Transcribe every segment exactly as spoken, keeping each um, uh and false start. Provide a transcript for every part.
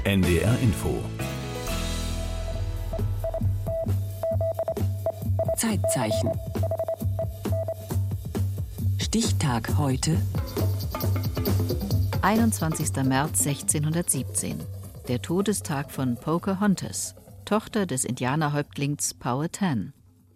N D R Info. Zeitzeichen. Stichtag heute. einundzwanzigster März sechzehnhundertsiebzehn. Der Todestag von Pocahontas, Tochter des Indianerhäuptlings Powhatan.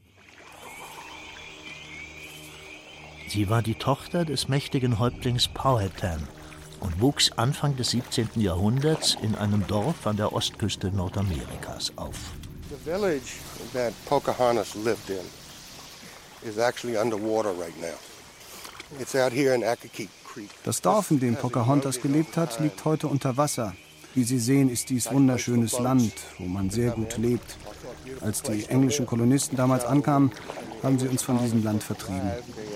Sie war die Tochter des mächtigen Häuptlings Powhatan und wuchs Anfang des siebzehnten Jahrhunderts in einem Dorf an der Ostküste Nordamerikas auf. The village that Pocahontas lived in is actually underwater right now. It's out here in Accokeek Creek. Das Dorf, in dem Pocahontas gelebt hat, liegt heute unter Wasser. Wie Sie sehen, ist dies wunderschönes Land, wo man sehr gut lebt. Als die englischen Kolonisten damals ankamen, haben sie uns von diesem Land vertrieben.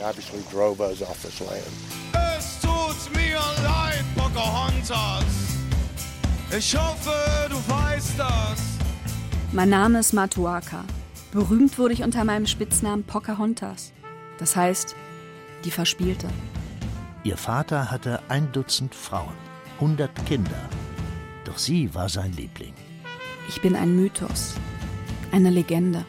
Es tut mir leid, Pocahontas. Ich hoffe, du weißt das. Mein Name ist Matoaka. Berühmt wurde ich unter meinem Spitznamen Pocahontas. Das heißt, die Verspielte. Ihr Vater hatte ein Dutzend Frauen, hundert Kinder. Doch sie war sein Liebling. Ich bin ein Mythos, eine Legende.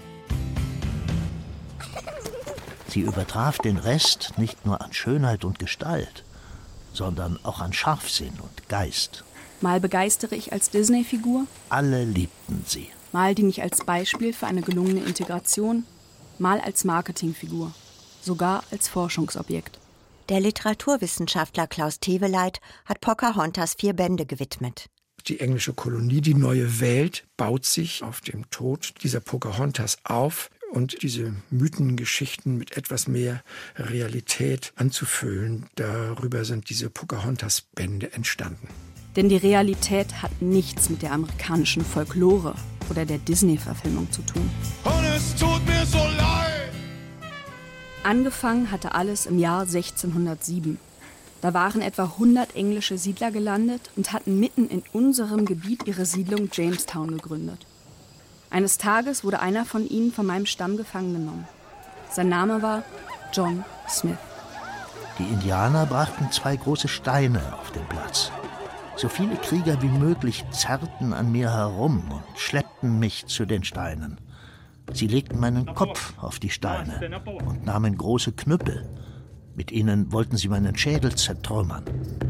Sie übertraf den Rest nicht nur an Schönheit und Gestalt, sondern auch an Scharfsinn und Geist. Mal begeistere ich als Disney-Figur. Alle liebten sie. Mal diene ich als Beispiel für eine gelungene Integration. Mal als Marketingfigur. Sogar als Forschungsobjekt. Der Literaturwissenschaftler Klaus Teweleit hat Pocahontas vier Bände gewidmet. Die englische Kolonie, die neue Welt, baut sich auf dem Tod dieser Pocahontas auf. Und diese Mythengeschichten mit etwas mehr Realität anzufüllen, darüber sind diese Pocahontas-Bände entstanden. Denn die Realität hat nichts mit der amerikanischen Folklore oder der Disney-Verfilmung zu tun. Und es tut mir so leid. Angefangen hatte alles im Jahr sechzehnhundertsieben. Da waren etwa hundert englische Siedler gelandet und hatten mitten in unserem Gebiet ihre Siedlung Jamestown gegründet. Eines Tages wurde einer von ihnen von meinem Stamm gefangen genommen. Sein Name war John Smith. Die Indianer brachten zwei große Steine auf den Platz. So viele Krieger wie möglich zerrten an mir herum und schleppten mich zu den Steinen. Sie legten meinen Kopf auf die Steine und nahmen große Knüppel. Mit ihnen wollten sie meinen Schädel zertrümmern.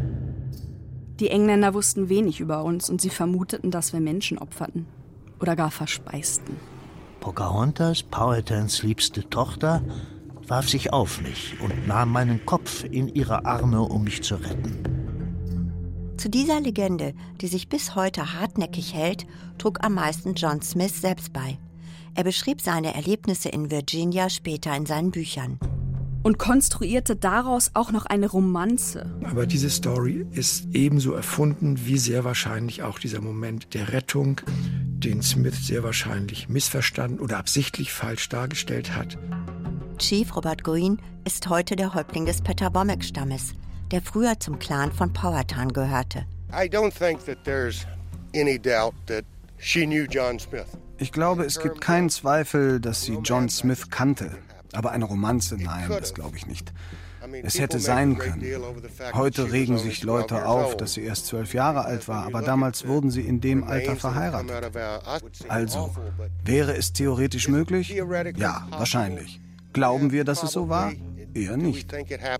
Die Engländer wussten wenig über uns und sie vermuteten, dass wir Menschen opferten. Oder gar verspeisten. Pocahontas, Powhatans liebste Tochter, warf sich auf mich und nahm meinen Kopf in ihre Arme, um mich zu retten. Zu dieser Legende, die sich bis heute hartnäckig hält, trug am meisten John Smith selbst bei. Er beschrieb seine Erlebnisse in Virginia später in seinen Büchern. Und konstruierte daraus auch noch eine Romanze. Aber diese Story ist ebenso erfunden wie sehr wahrscheinlich auch dieser Moment der Rettung, den Smith sehr wahrscheinlich missverstanden oder absichtlich falsch dargestellt hat. Chief Robert Greene ist heute der Häuptling des Petawamek-Stammes, der früher zum Clan von Powhatan gehörte. I don't think that there's any doubt that she knew John Smith. Ich glaube, es gibt keinen Zweifel, dass sie John Smith kannte. Aber eine Romanze, nein, das glaube ich nicht. Es hätte sein können. Heute regen sich Leute auf, dass sie erst zwölf Jahre alt war, aber damals wurden sie in dem Alter verheiratet. Also, wäre es theoretisch möglich? Ja, wahrscheinlich. Glauben wir, dass es so war? Eher nicht.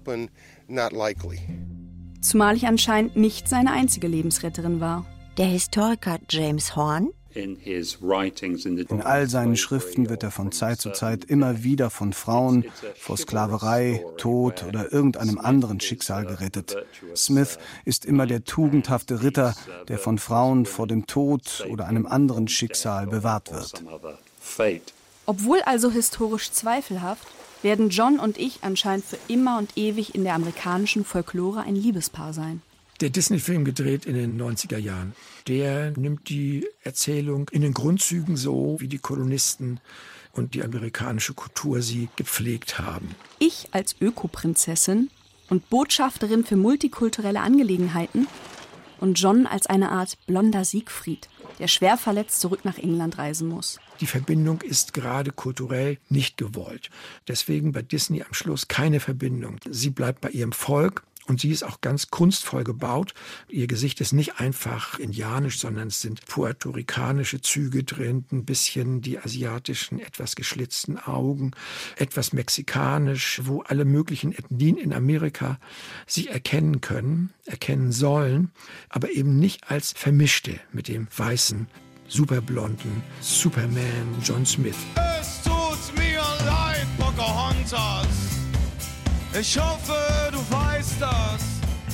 Zumal ich anscheinend nicht seine einzige Lebensretterin war. Der Historiker James Horn. In all seinen Schriften wird er von Zeit zu Zeit immer wieder von Frauen vor Sklaverei, Tod oder irgendeinem anderen Schicksal gerettet. Smith ist immer der tugendhafte Ritter, der von Frauen vor dem Tod oder einem anderen Schicksal bewahrt wird. Obwohl also historisch zweifelhaft, werden John und ich anscheinend für immer und ewig in der amerikanischen Folklore ein Liebespaar sein. Der Disney-Film, gedreht in den neunziger Jahren, der nimmt die Erzählung in den Grundzügen so, wie die Kolonisten und die amerikanische Kultur sie gepflegt haben. Ich als Ökoprinzessin und Botschafterin für multikulturelle Angelegenheiten und John als eine Art blonder Siegfried, der schwer verletzt zurück nach England reisen muss. Die Verbindung ist gerade kulturell nicht gewollt. Deswegen bei Disney am Schluss keine Verbindung. Sie bleibt bei ihrem Volk Und sie ist auch ganz kunstvoll gebaut. Ihr Gesicht ist nicht einfach indianisch, sondern es sind puerto-ricanische Züge drin, ein bisschen die asiatischen, etwas geschlitzten Augen, etwas mexikanisch, wo alle möglichen Ethnien in Amerika sich erkennen können, erkennen sollen, aber eben nicht als vermischte mit dem weißen, superblonden Superman John Smith. Es tut mir leid, Pocahontas. Ich hoffe, du weißt das.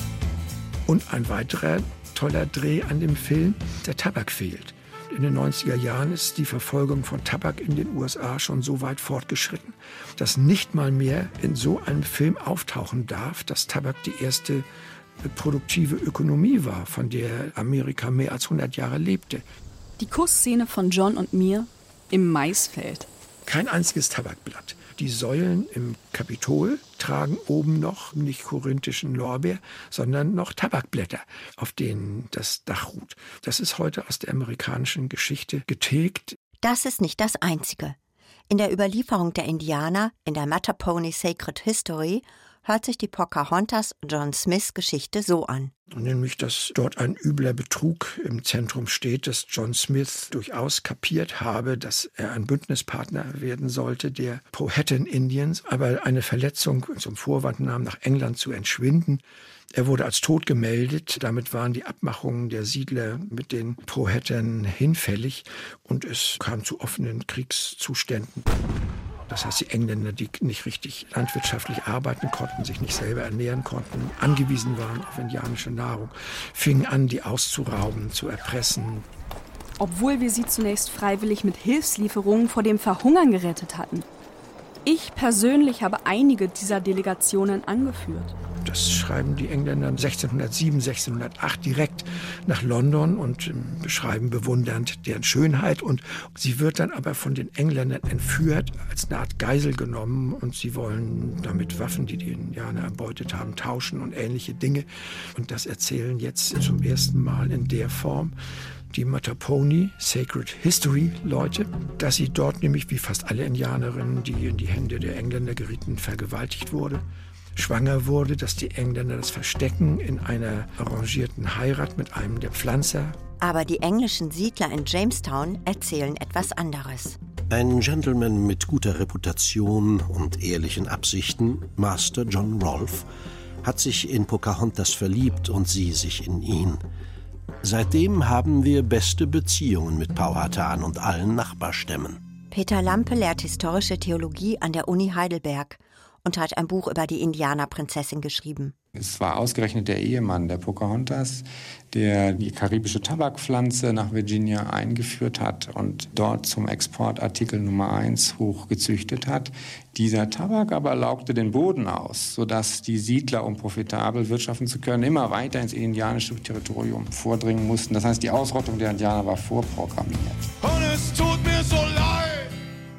Und ein weiterer toller Dreh an dem Film, der Tabak fehlt. In den neunziger Jahren ist die Verfolgung von Tabak in den U S A schon so weit fortgeschritten, dass nicht mal mehr in so einem Film auftauchen darf, dass Tabak die erste produktive Ökonomie war, von der Amerika mehr als hundert Jahre lebte. Die Kussszene von John und mir im Maisfeld. Kein einziges Tabakblatt. Die Säulen im Kapitol tragen oben noch nicht korinthischen Lorbeer, sondern noch Tabakblätter, auf denen das Dach ruht. Das ist heute aus der amerikanischen Geschichte getilgt. Das ist nicht das Einzige. In der Überlieferung der Indianer, in der Mattapony Sacred History, hört sich die Pocahontas-John Smith-Geschichte so an. Nämlich, dass dort ein übler Betrug im Zentrum steht, dass John Smith durchaus kapiert habe, dass er ein Bündnispartner werden sollte der Powhatan Indians, aber eine Verletzung zum Vorwand nahm, nach England zu entschwinden. Er wurde als tot gemeldet. Damit waren die Abmachungen der Siedler mit den Powhatan hinfällig und es kam zu offenen Kriegszuständen. Das heißt, die Engländer, die nicht richtig landwirtschaftlich arbeiten konnten, sich nicht selber ernähren konnten, angewiesen waren auf indianische Nahrung, fingen an, die auszurauben, zu erpressen. Obwohl wir sie zunächst freiwillig mit Hilfslieferungen vor dem Verhungern gerettet hatten. Ich persönlich habe einige dieser Delegationen angeführt. Das schreiben die Engländer sechzehnhundertsieben, sechzehnhundertacht direkt nach London und beschreiben bewundernd deren Schönheit. Und sie wird dann aber von den Engländern entführt, als eine Art Geisel genommen. Und sie wollen damit Waffen, die die Indianer erbeutet haben, tauschen und ähnliche Dinge. Und das erzählen jetzt zum ersten Mal in der Form die Mattapony Sacred History Leute, dass sie dort nämlich wie fast alle Indianerinnen, die in die Hände der Engländer gerieten, vergewaltigt wurde, schwanger wurde, dass die Engländer das verstecken in einer arrangierten Heirat mit einem der Pflanzer. Aber die englischen Siedler in Jamestown erzählen etwas anderes. Ein Gentleman mit guter Reputation und ehrlichen Absichten, Master John Rolfe, hat sich in Pocahontas verliebt und sie sich in ihn. Seitdem haben wir beste Beziehungen mit Powhatan und allen Nachbarstämmen. Peter Lampe lehrt historische Theologie an der Uni Heidelberg und hat ein Buch über die Indianerprinzessin geschrieben. Es war ausgerechnet der Ehemann der Pocahontas, der die karibische Tabakpflanze nach Virginia eingeführt hat und dort zum Exportartikel Nummer eins hochgezüchtet hat. Dieser Tabak aber laugte den Boden aus, sodass die Siedler, um profitabel wirtschaften zu können, immer weiter ins indianische Territorium vordringen mussten. Das heißt, die Ausrottung der Indianer war vorprogrammiert. Und es tut mir so leid.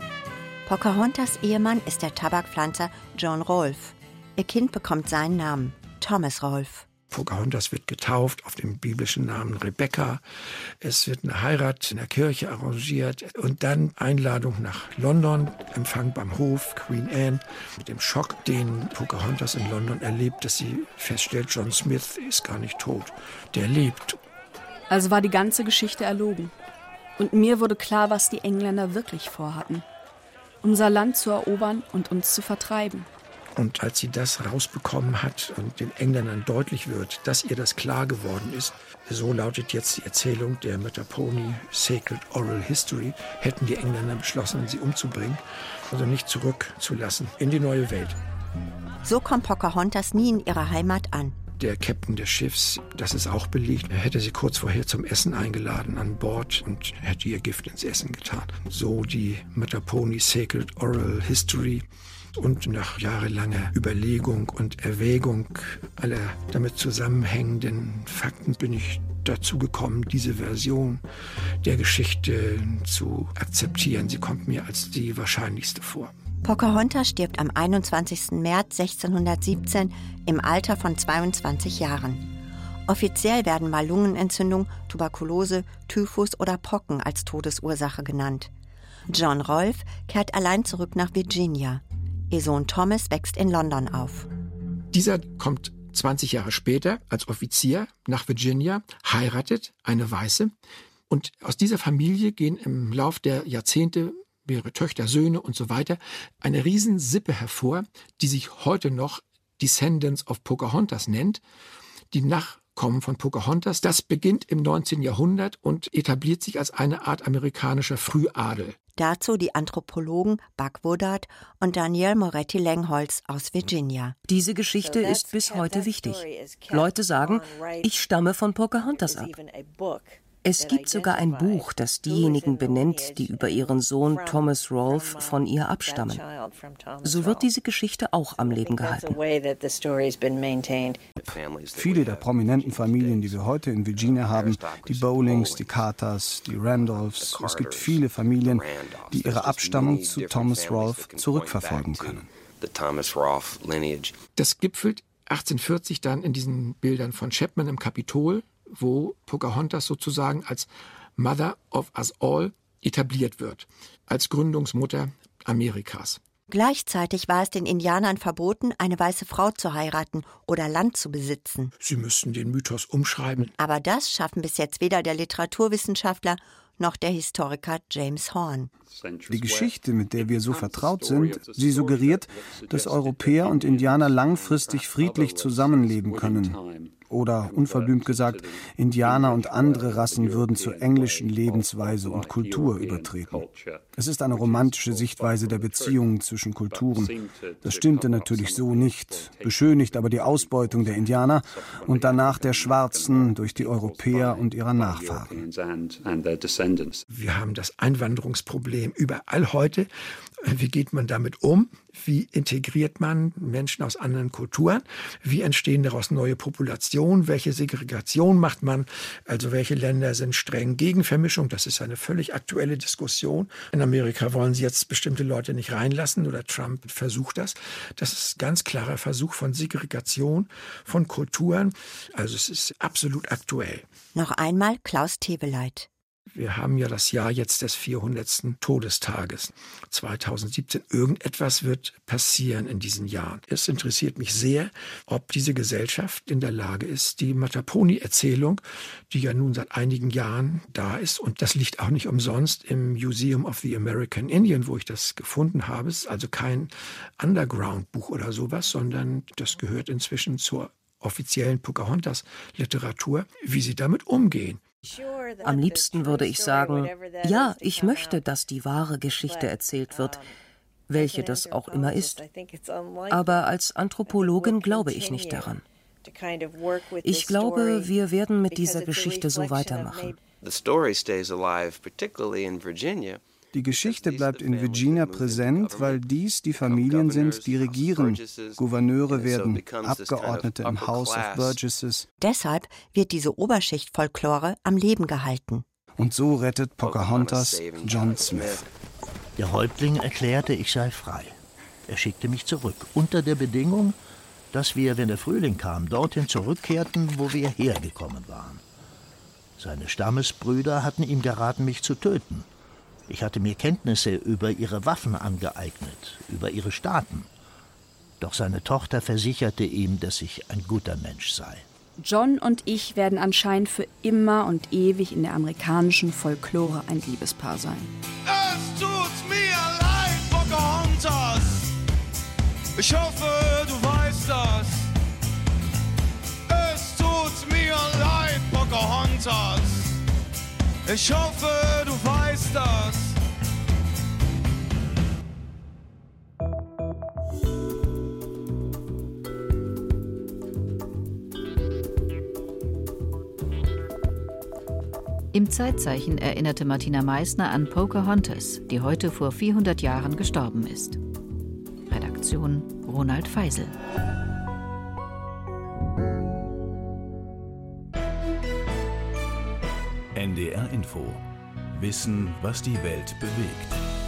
Pocahontas Ehemann ist der Tabakpflanzer John Rolfe. Ihr Kind bekommt seinen Namen, Thomas Rolfe. Pocahontas wird getauft auf den biblischen Namen Rebecca. Es wird eine Heirat in der Kirche arrangiert und dann Einladung nach London, Empfang beim Hof, Queen Anne. Mit dem Schock, den Pocahontas in London erlebt, dass sie feststellt, John Smith ist gar nicht tot, der lebt. Also war die ganze Geschichte erlogen. Und mir wurde klar, was die Engländer wirklich vorhatten. Unser Land zu erobern und uns zu vertreiben. Und als sie das rausbekommen hat und den Engländern deutlich wird, dass ihr das klar geworden ist, so lautet jetzt die Erzählung der Mattapony Sacred Oral History, hätten die Engländer beschlossen, sie umzubringen, also nicht zurückzulassen in die neue Welt. So kommt Pocahontas nie in ihrer Heimat an. Der Captain des Schiffs, das ist auch belegt, er hätte sie kurz vorher zum Essen eingeladen an Bord und hätte ihr Gift ins Essen getan. So die Mattapony Sacred Oral History. Und nach jahrelanger Überlegung und Erwägung aller damit zusammenhängenden Fakten bin ich dazu gekommen, diese Version der Geschichte zu akzeptieren. Sie kommt mir als die wahrscheinlichste vor. Pocahontas stirbt am einundzwanzigsten März sechzehnhundertsiebzehn im Alter von zweiundzwanzig Jahren. Offiziell werden mal Lungenentzündung, Tuberkulose, Typhus oder Pocken als Todesursache genannt. John Rolfe kehrt allein zurück nach Virginia. Ihr Sohn Thomas wächst in London auf. Dieser kommt zwanzig Jahre später als Offizier nach Virginia, heiratet eine Weiße. Und aus dieser Familie gehen im Lauf der Jahrzehnte mehrere Töchter, Söhne und so weiter, eine Riesensippe hervor, die sich heute noch Descendants of Pocahontas nennt. Die Nachkommen von Pocahontas, das beginnt im neunzehnten Jahrhundert und etabliert sich als eine Art amerikanischer Frühadel. Dazu die Anthropologen Buck Woodard und Danielle Moretti-Langholz aus Virginia. Diese Geschichte ist bis heute wichtig. Leute sagen, ich stamme von Pocahontas ab. Es gibt sogar ein Buch, das diejenigen benennt, die über ihren Sohn Thomas Rolfe von ihr abstammen. So wird diese Geschichte auch am Leben gehalten. Viele der prominenten Familien, die wir heute in Virginia haben, die Bowlings, die Carters, die Randolphs, es gibt viele Familien, die ihre Abstammung zu Thomas Rolfe zurückverfolgen können. Das gipfelt achtzehnhundertvierzig dann in diesen Bildern von Chapman im Kapitol, wo Pocahontas sozusagen als Mother of Us All etabliert wird, als Gründungsmutter Amerikas. Gleichzeitig war es den Indianern verboten, eine weiße Frau zu heiraten oder Land zu besitzen. Sie müssten den Mythos umschreiben. Aber das schaffen bis jetzt weder der Literaturwissenschaftler noch der Historiker James Horn. Die Geschichte, mit der wir so vertraut sind, sie suggeriert, dass Europäer und Indianer langfristig friedlich zusammenleben können. Oder, unverblümt gesagt, Indianer und andere Rassen würden zur englischen Lebensweise und Kultur übertreten. Es ist eine romantische Sichtweise der Beziehungen zwischen Kulturen. Das stimmte natürlich so nicht, beschönigt aber die Ausbeutung der Indianer und danach der Schwarzen durch die Europäer und ihrer Nachfahren. Wir haben das Einwanderungsproblem überall heute. Wie geht man damit um? Wie integriert man Menschen aus anderen Kulturen? Wie entstehen daraus neue Populationen? Welche Segregation macht man? Also welche Länder sind streng gegen Vermischung? Das ist eine völlig aktuelle Diskussion. In Amerika wollen sie jetzt bestimmte Leute nicht reinlassen oder Trump versucht das. Das ist ein ganz klarer Versuch von Segregation von Kulturen. Also es ist absolut aktuell. Noch einmal Klaus Teweleit. Wir haben ja das Jahr jetzt des vierhundertsten Todestages zweitausendsiebzehn. Irgendetwas wird passieren in diesen Jahren. Es interessiert mich sehr, ob diese Gesellschaft in der Lage ist, die Mataponi-Erzählung, die ja nun seit einigen Jahren da ist, und das liegt auch nicht umsonst im Museum of the American Indian, wo ich das gefunden habe. Es ist also kein Underground-Buch oder sowas, sondern das gehört inzwischen zur offiziellen Pocahontas-Literatur, wie sie damit umgehen. Am liebsten würde ich sagen, ja, ich möchte, dass die wahre Geschichte erzählt wird, welche das auch immer ist. Aber als Anthropologin glaube ich nicht daran. Ich glaube, wir werden mit dieser Geschichte so weitermachen. Die Geschichte bleibt in Virginia präsent, weil dies die Familien sind, die regieren. Gouverneure werden, Abgeordnete im House of Burgesses. Deshalb wird diese Oberschicht-Folklore am Leben gehalten. Und so rettet Pocahontas John Smith. Der Häuptling erklärte, ich sei frei. Er schickte mich zurück, unter der Bedingung, dass wir, wenn der Frühling kam, dorthin zurückkehrten, wo wir hergekommen waren. Seine Stammesbrüder hatten ihm geraten, mich zu töten. Ich hatte mir Kenntnisse über ihre Waffen angeeignet, über ihre Staaten. Doch seine Tochter versicherte ihm, dass ich ein guter Mensch sei. John und ich werden anscheinend für immer und ewig in der amerikanischen Folklore ein Liebespaar sein. Es tut mir leid, Pocahontas. Ich hoffe, du weißt das. Es tut mir leid, Pocahontas. Ich hoffe, du weißt das. Im Zeitzeichen erinnerte Martina Meissner an Pocahontas, die heute vor vierhundert Jahren gestorben ist. Redaktion Ronald Feisel. N D R Info. Wissen, was die Welt bewegt.